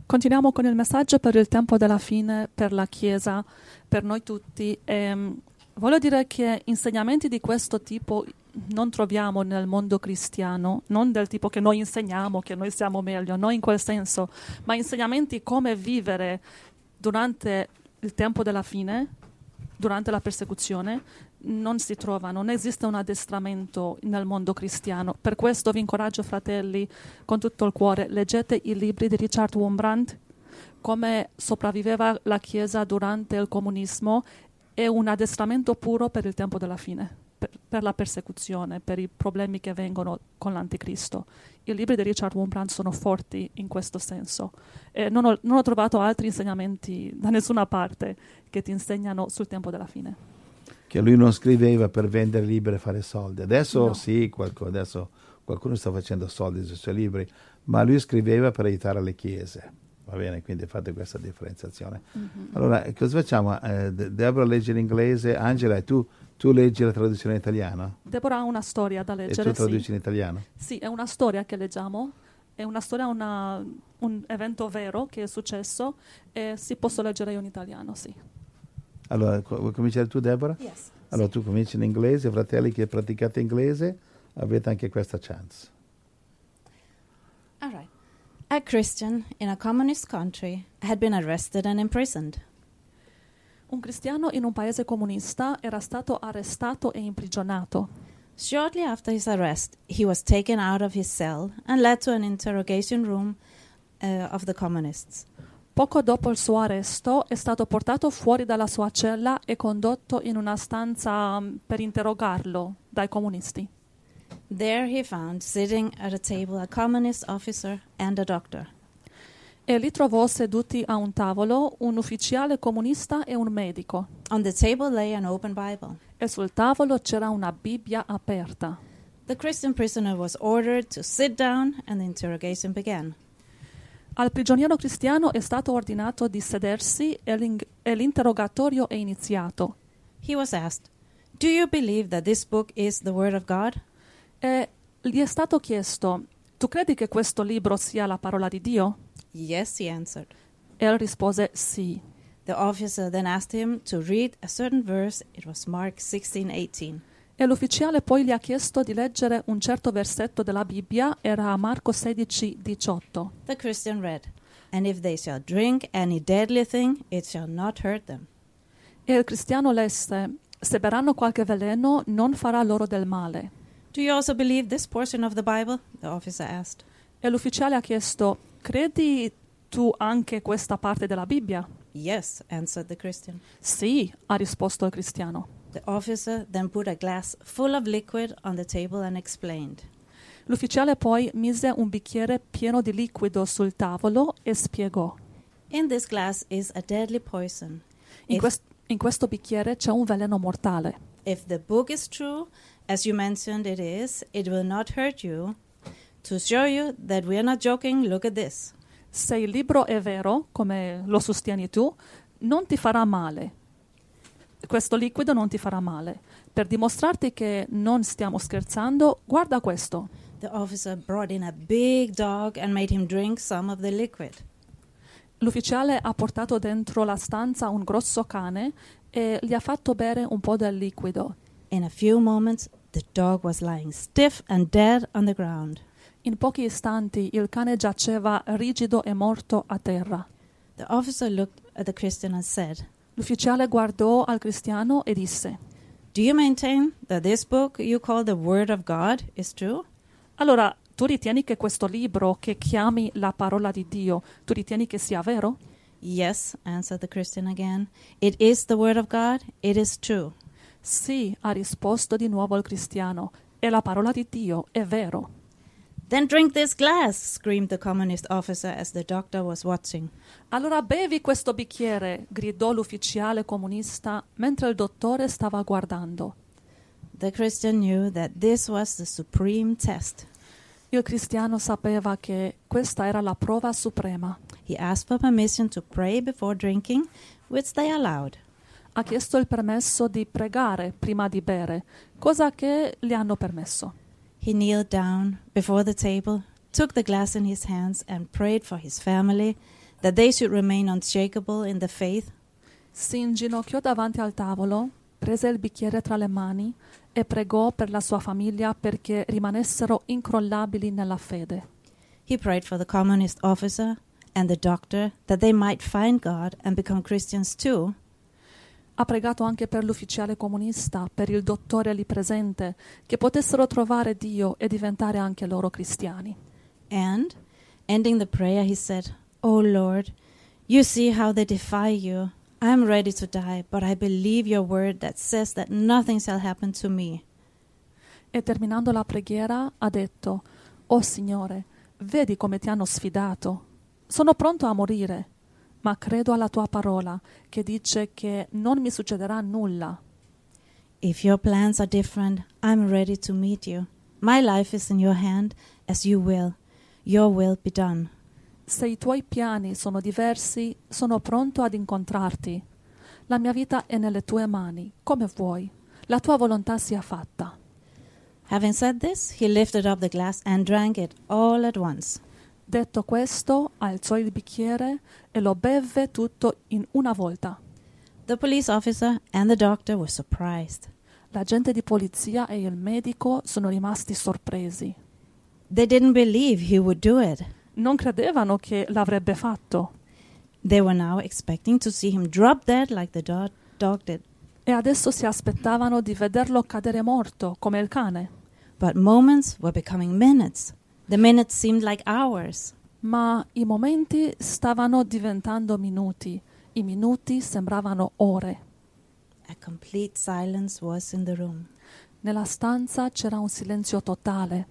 Continuiamo con il messaggio per il tempo della fine, per la Chiesa, per noi tutti. Voglio dire che insegnamenti di questo tipo non troviamo nel mondo cristiano, non del tipo che noi insegniamo, che noi siamo meglio, non in quel senso, ma insegnamenti come vivere durante il tempo della fine, durante la persecuzione, non si trova, non esiste un addestramento nel mondo cristiano. Per questo vi incoraggio, fratelli, con tutto il cuore, leggete i libri di Richard Wurmbrand, come sopravviveva la Chiesa durante il comunismo. È un addestramento puro per il tempo della fine, per la persecuzione, per i problemi che vengono con l'anticristo. I libri di Richard Wurmbrand sono forti in questo senso. Non ho trovato altri insegnamenti da nessuna parte che ti insegnano sul tempo della fine. Che lui non scriveva per vendere libri e fare soldi. Adesso No. sì, adesso qualcuno sta facendo soldi sui suoi libri, ma lui scriveva per aiutare le chiese. Va bene, quindi fate questa differenziazione. Mm-hmm. Allora, cosa facciamo? Deborah legge in inglese, Angela, tu leggi la traduzione in italiano? Deborah ha una storia da leggere. E tu traduci in italiano? Sì, è una storia che leggiamo, è una storia, un evento vero che è successo e si posso leggere io in italiano, sì. Allora, vuoi cominciare tu, Deborah? Yes. Allora, tu cominci in inglese, fratelli che praticate inglese, avete anche questa chance. All right. A Christian in a communist country had been arrested and imprisoned. Un cristiano in un paese comunista era stato arrestato e imprigionato. Shortly after his arrest, he was taken out of his cell and led to an interrogation room of the communists. Poco dopo il suo arresto è stato portato fuori dalla sua cella e condotto in una stanza per interrogarlo dai comunisti. There he found sitting at a table a communist officer and a doctor. E lì trovò seduti a un tavolo un ufficiale comunista e un medico. On the table lay an open Bible. E sul tavolo c'era una Bibbia aperta. The Christian prisoner was ordered to sit down and the interrogation began. Al prigioniero cristiano è stato ordinato di sedersi e l'interrogatorio è iniziato. He was asked, "Do you believe that this book is the Word of God?" E gli è stato chiesto: tu credi che questo libro sia la parola di Dio? Yes, he answered. E rispose sì. The officer then asked him to read a certain verse. It was Mark 16:18. E l'ufficiale poi gli ha chiesto di leggere un certo versetto della Bibbia, era Marco 16:18. The Christian read, "And if they shall drink any deadly thing, it shall not hurt them." E il cristiano lesse: se berranno qualche veleno non farà loro del male. "Do you also believe this portion of the Bible?" the officer asked. E l'ufficiale ha chiesto: credi tu anche questa parte della Bibbia? "Yes," answered the Christian. Sì, ha risposto il cristiano. The officer then put a glass full of liquid on the table and explained. L'ufficiale poi mise un bicchiere pieno di liquido sul tavolo e spiegò: "In this glass is a deadly poison. in questo bicchiere c'è un veleno mortale. If the book is true, as you mentioned it is, it will not hurt you. To show you that we are not joking, look at this." Se il libro è vero, come lo sostieni tu, non ti farà male. Questo liquido non ti farà male. Per dimostrarti che non stiamo scherzando, guarda questo. The officer brought in a big dog and made him drink some of the liquid. L'ufficiale ha portato dentro la stanza un grosso cane e gli ha fatto bere un po' del liquido. In a few moments, the dog was lying stiff and dead on the ground. In pochi istanti il cane giaceva rigido e morto a terra. The officer looked at the Christian and said, L'ufficiale guardò al cristiano e disse: "Do you maintain that this book you call the Word of God is true?" allora, tu ritieni che questo libro che chiami la parola di Dio, tu ritieni che sia vero? "Yes," answered the Christian again. "It is the Word of God. It is true." Sì, ha risposto di nuovo il cristiano. È la parola di Dio, è vero. "Then drink this glass," screamed the communist officer as the doctor was watching. Allora bevi questo bicchiere, gridò l'ufficiale comunista mentre il dottore stava guardando. The Christian knew that this was the supreme test. Il cristiano sapeva che questa era la prova suprema. He asked for permission to pray before drinking, which they allowed. Ha chiesto il permesso di pregare prima di bere, cosa che gli hanno permesso. He kneeled down before the table, took the glass in his hands and prayed for his family, that they should remain unshakable in the faith. Si inginocchiò davanti al tavolo, prese il bicchiere tra le mani e pregò per la sua famiglia perché rimanessero incrollabili nella fede. He prayed for the communist officer and the doctor that they might find God and become Christians too. Ha pregato anche per l'ufficiale comunista, per il dottore lì presente, che potessero trovare Dio e diventare anche loro cristiani. And, ending the prayer, he said, "O Lord, you see how they defy you. I am ready to die, but I believe your word that says that nothing shall happen to me." E terminando la preghiera ha detto: «O Signore, vedi come ti hanno sfidato. Sono pronto a morire, ma credo alla tua parola che dice che non mi succederà nulla. If your plans are different, I'm ready to meet you. My life is in your hand, as you will. Your will be done." Se i tuoi piani sono diversi, sono pronto ad incontrarti. La mia vita è nelle tue mani, come vuoi. La tua volontà sia fatta. Having said this, he lifted up the glass and drank it all at once. Detto questo, alzò il bicchiere e lo bevve tutto in una volta. The police officer and the doctor were surprised. L'agente di polizia e il medico sono rimasti sorpresi. They didn't believe he would do it. Non credevano che l'avrebbe fatto. They were now expecting to see him drop dead like the dog did. E adesso si aspettavano di vederlo cadere morto, come il cane. But moments were becoming minutes. The minutes seemed like hours. Ma i momenti stavano diventando minuti. I minuti sembravano ore. A complete silence was in the room. Nella stanza c'era un silenzio totale.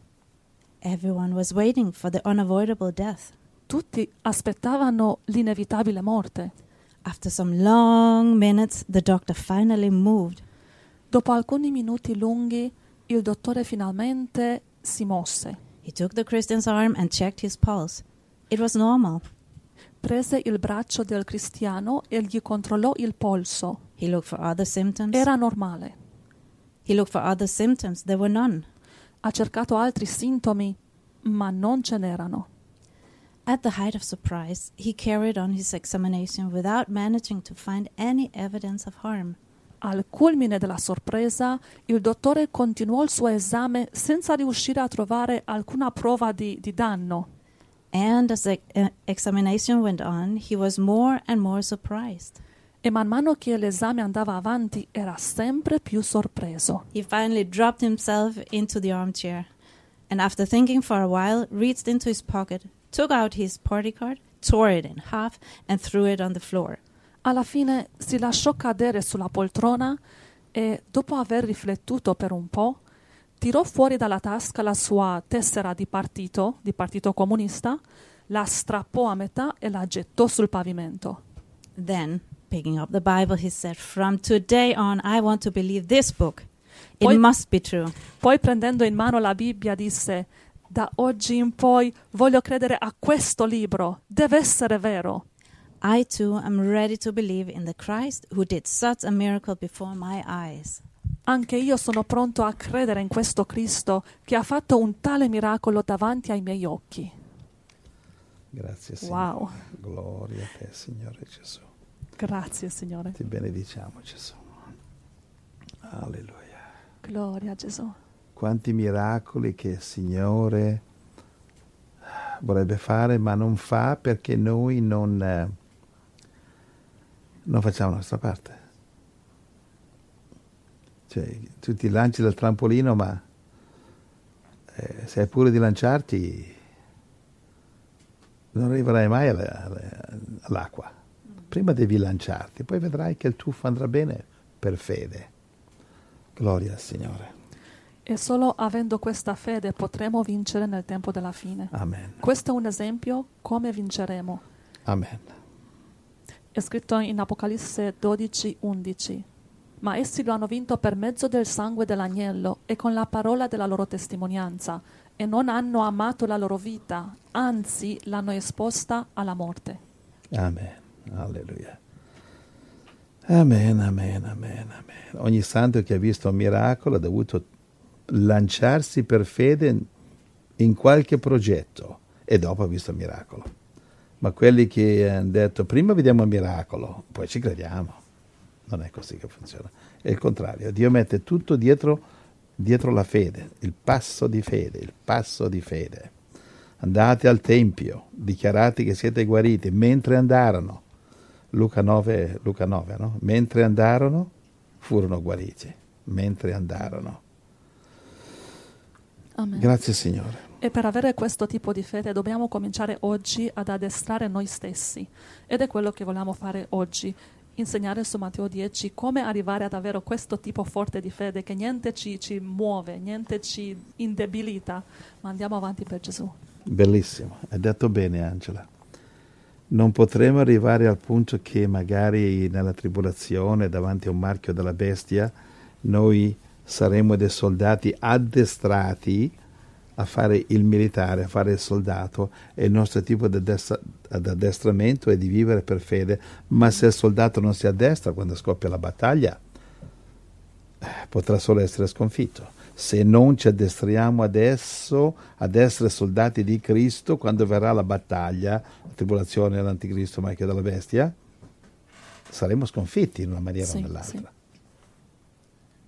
Everyone was waiting for the unavoidable death. Tutti aspettavano l'inevitabile morte. After some long minutes, the doctor finally moved. Dopo alcuni minuti lunghi, il dottore finalmente si mosse. He took the Christian's arm and checked his pulse. It was normal. Prese il braccio del cristiano e gli controllò il polso. He looked for other symptoms. Era normale. He looked for other symptoms. There were none. Ha cercato altri sintomi, ma non ce n'erano. At the height of surprise, he carried on his examination without managing to find any evidence of harm. Al culmine della sorpresa, il dottore continuò il suo esame senza riuscire a trovare alcuna prova di danno. And as the examination went on, he was more and more surprised. E man mano che l'esame andava avanti, era sempre più sorpreso. He finally dropped himself into the armchair, and after thinking for a while, reached into his pocket, took out his party card, tore it in half, and threw it on the floor. Alla fine si lasciò cadere sulla poltrona e, dopo aver riflettuto per un po', tirò fuori dalla tasca la sua tessera di partito comunista, la strappò a metà e la gettò sul pavimento. Then, picking up the Bible, he said, "From today on, I want to believe this book. It Poi- must be true." Poi, prendendo in mano la Bibbia, disse: «Da oggi in poi voglio credere a questo libro. Deve essere vero». I too am ready to believe in the Christ who did such a miracle before my eyes. Anche io sono pronto a credere in questo Cristo che ha fatto un tale miracolo davanti ai miei occhi. Grazie, Signore. Wow. Gloria a te, Signore Gesù. Grazie, Signore. Ti benediciamo, Gesù. Alleluia. Gloria a Gesù. Quanti miracoli che il Signore vorrebbe fare, ma non fa perché noi non facciamo la nostra parte. Cioè, tu ti lanci dal trampolino, ma se hai pure di lanciarti non arriverai mai all'acqua. Prima devi lanciarti, poi vedrai che il tuffo andrà bene per fede. Gloria al Signore. E solo avendo questa fede potremo vincere nel tempo della fine. Amen. Questo è un esempio come vinceremo. Amen. È scritto in Apocalisse 12:11. Ma essi lo hanno vinto per mezzo del sangue dell'agnello e con la parola della loro testimonianza, e non hanno amato la loro vita, anzi l'hanno esposta alla morte. Amen. Alleluia. Amen, amen, amen, amen. Ogni santo che ha visto un miracolo ha dovuto lanciarsi per fede in qualche progetto e dopo ha visto il miracolo. Ma quelli che hanno detto prima vediamo il miracolo, poi ci crediamo. Non è così che funziona. È il contrario. Dio mette tutto dietro la fede, il passo di fede, il passo di fede. Andate al Tempio, dichiarate che siete guariti, mentre andarono. Luca 9, no? Mentre andarono, furono guariti. Mentre andarono. Amen. Grazie Signore. E per avere questo tipo di fede dobbiamo cominciare oggi ad addestrare noi stessi. Ed è quello che vogliamo fare oggi. Insegnare su Matteo 10 come arrivare ad avere questo tipo forte di fede, che niente ci muove, niente ci indebilita, ma andiamo avanti per Gesù. Bellissimo, hai detto bene Angela. Non potremo arrivare al punto che magari nella tribolazione, davanti a un marchio della bestia, noi saremo dei soldati addestrati a fare il militare, a fare il soldato, e il nostro tipo di addestramento è di vivere per fede, ma se il soldato non si addestra quando scoppia la battaglia, potrà solo essere sconfitto. Se non ci addestriamo adesso ad essere soldati di Cristo, quando verrà la battaglia, la tribolazione, l'anticristo, marchio della bestia, saremo sconfitti in una maniera o nell'altra. Sì.